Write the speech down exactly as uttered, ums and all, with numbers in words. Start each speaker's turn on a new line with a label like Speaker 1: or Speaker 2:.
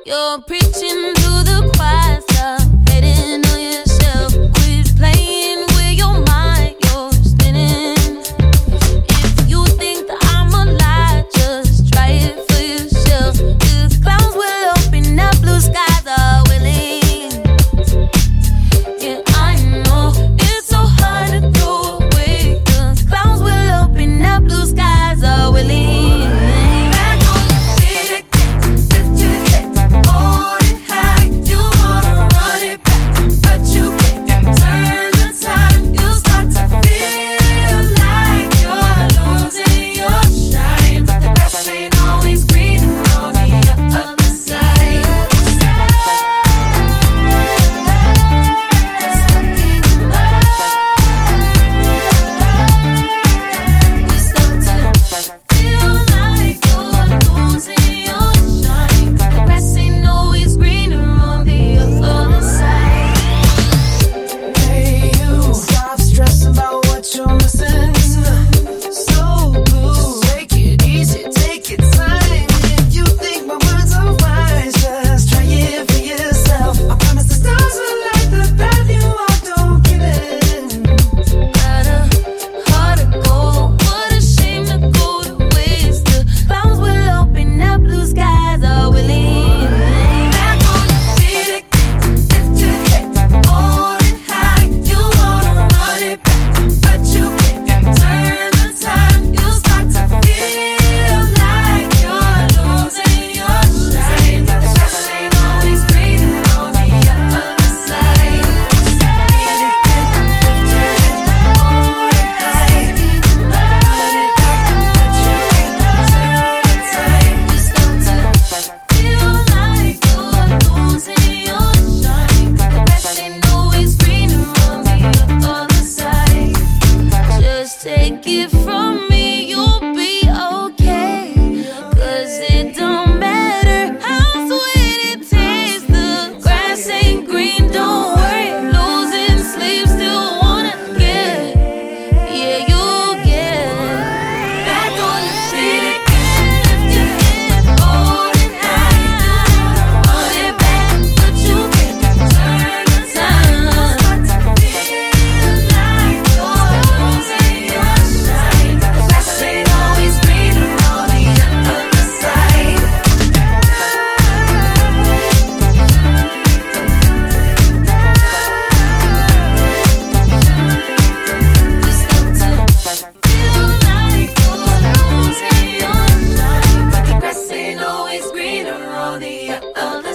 Speaker 1: You're preaching to the choir, stop hating on yourself. Quit playing with your mind, you're spinning. If you think that I'm a lie, just try it for yourself. Cause clouds will open up, blue skies are willing. Yeah, I know it's so hard to throw away. Cause clouds will open up, blue skies are willing. Take it from me, you'll be okay. Cause it don't matter how sweet it tastes. The grass ain't green, don't worry. Losing sleep, still wanna get. Yeah, you'll get back on the feet again. Lift your head, hold it high. Hold it back, but you can't turn the time. Start to feel like you're losing your shine. The grass ain't always greener on the other side. You start to feel like you're losing your shine. But the grass ain't always greener on the other